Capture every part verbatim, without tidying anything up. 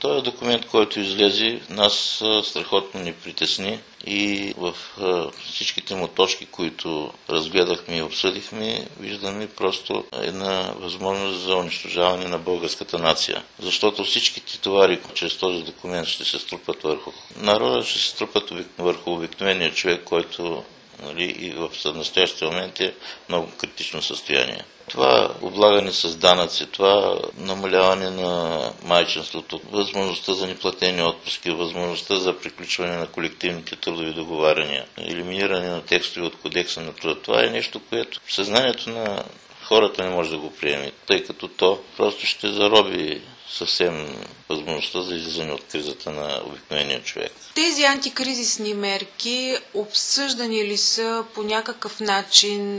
Този документ, който излезе, нас страхотно ни притесни и в всичките му точки, които разгледахме и обсъдихме, виждаме просто една възможност за унищожаване на българската нация. Защото всичките товари чрез този документ ще се струпат върху народа, ще се струпат върху обикновения човек, който, нали, и в настоящия момент е много критично състояние. Това облагане с данъци, това намаляване на майчинството, възможността за неплатени отпуски, възможността за приключване на колективните трудови договаряния, елиминиране на текстове от кодекса на труда, това е нещо, което в съзнанието на хората не може да го приеме, тъй като то просто ще зароби съвсем възможността за излизане от кризата на обикновения човек. Тези антикризисни мерки обсъждани ли са по някакъв начин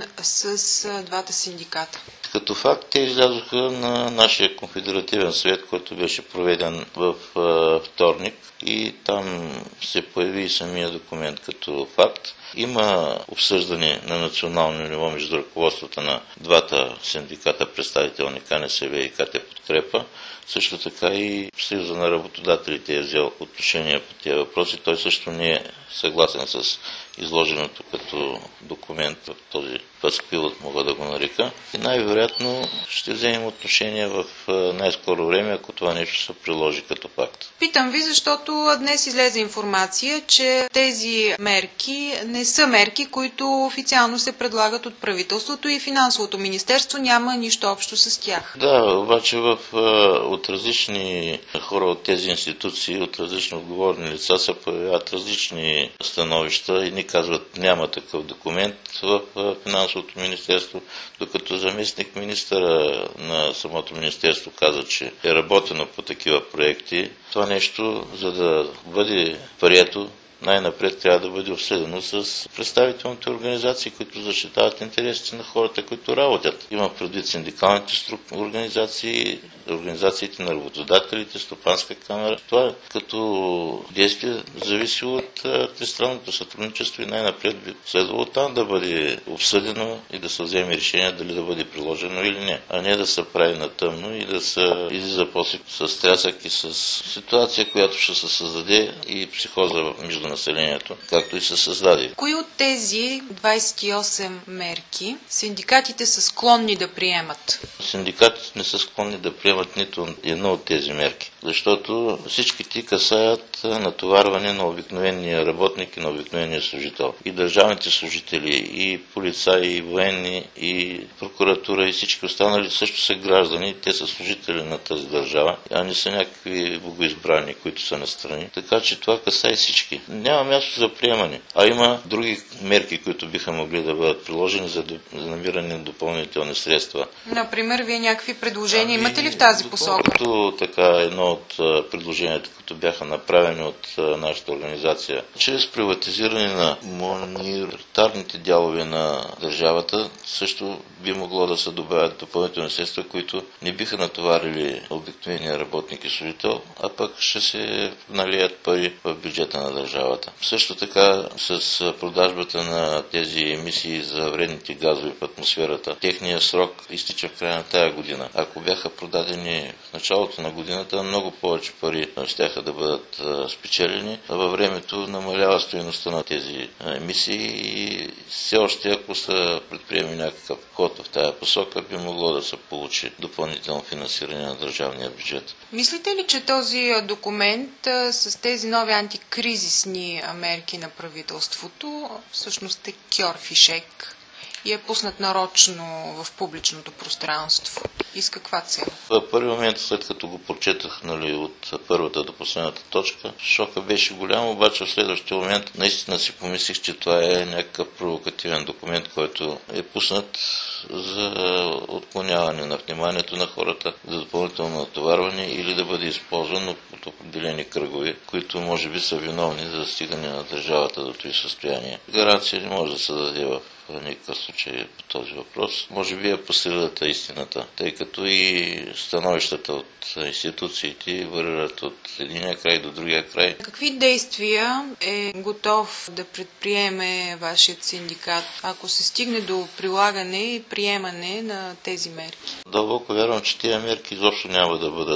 с двата синдиката? Като факт те излязоха на нашия конфедеративен съвет, който беше проведен в вторник, и там се появи и самия документ като факт. Има обсъждане на национално ниво между ръководствата на двата синдиката, представителни КНСБ и КТ Подкрепа. Също така и Съюза на работодателите е взел отношение по тези въпроси. Той също не е съгласен с изложеното като документ в този възпилот, мога да го нарека. И най-вероятно ще вземем отношение в най-скоро време, ако това нещо се приложи като факт. Питам ви, защото днес излезе информация, че тези мерки не са мерки, които официално се предлагат от правителството и финансовото министерство няма нищо общо с тях. Да, обаче в, от различни хора от тези институции, от различни отговорни лица се появяват различни становища и ни казват, няма такъв документ в финансовото министерство, докато заместник министъра на самото министерство каза, че е работено по такива проекти. Това нещо, за да бъде прието, най-напред трябва да бъде обсъдено с представителните организации, които защитават интересите на хората, които работят. Има предвид синдикалните организации, организациите на работодателите, Стопанска камера. Това като действие зависи от тристранното сътрудничество и най-напред би следвало там да бъде обсъдено и да се вземе решение дали да бъде приложено или не, а не да се прави на тъмно и да се излиза после с трясък и с ситуация, която ще се създаде и психоза между населението, както и се създаде. Кои от тези двадесет и осем мерки синдикатите са склонни да приемат? Синдикатите не са склонни да приемат нито едно от тези мерки, защото всички ти касаят натоварване на обикновения работник и на обикновения служител. И държавните служители, и полицаи, и военни, и прокуратура, и всички останали също са граждани, те са служители на тази държава, а не са някакви богоизбрани, които са настрани. Така че това касае всички. Няма място за приемане. А има други мерки, които биха могли да бъдат приложени за, до... за намиране на допълнителни средства. Например, вие някакви предложения ами, имате ли в тази посока? Доколкото така едно от предложенията, които бяха направени от нашата организация, чрез приватизиране на монетарните дялове на държавата, също би могло да се добавят допълнителни средства, които не биха натоварили обикновения работник и служител, а пък ще се налият пари в бюджета на държавата. Също така с продажбата на тези емисии за вредните газове в атмосферата, техният срок изтича в края на тая година. Ако бяха продадени в началото на годината, много повече пари щяха да бъдат спечелени, а във времето намалява стойността на тези емисии и все още, ако се предприеме някакъв ход в тая посока, би могло да се получи допълнително финансиране на държавния бюджет. Мислите ли, че този документ с тези нови антикризисни мерки на правителството всъщност е кьорфишек и е пуснат нарочно в публичното пространство? И с каква цел? В първи момент, след като го прочетах, нали, от първата до последната точка, шока беше голям, обаче в следващия момент наистина си помислих, че това е някакъв провокативен документ, който е пуснат за отклоняване на вниманието на хората, за допълнително натоварване или да бъде използван от определени кръгове, които може би са виновни за стигане на държавата до този състояние. Гаранция не може да се даде в в никакъв случай по този въпрос. Може би е по средата истината, тъй като и становищата от институциите варират от единия край до другия край. Какви действия е готов да предприеме вашият синдикат, ако се стигне до прилагане и приемане на тези мерки? Дълбоко вярвам, че тези мерки изобщо няма да бъдат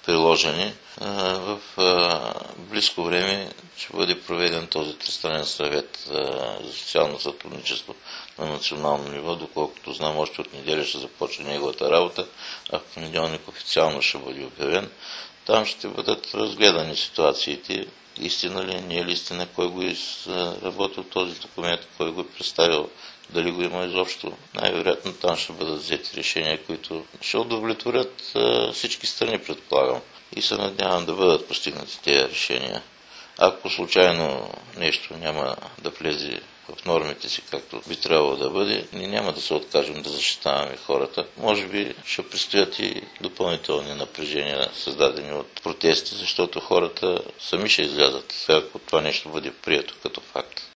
приложени. В близко време ще бъде проведен този тристранен съвет за социално сътрудничество на национално ниво. Доколкото знам, още от неделя ще започне неговата работа, а в понеделник официално ще бъде обявен. Там ще бъдат разгледани ситуациите. Истина ли, не е ли истина, кой го е работил този документ, кой го е представил, дали го има изобщо. Най-вероятно там ще бъдат взети решения, които ще удовлетворят всички страни, предполагам. И се надявам да бъдат постигнати тези решения. Ако случайно нещо няма да влезе в нормите си, както би трябвало да бъде, ние няма да се откажем да защитаваме хората. Може би ще предстоят и допълнителни напрежения, създадени от протести, защото хората сами ще излязат, ако това нещо бъде прието като факт.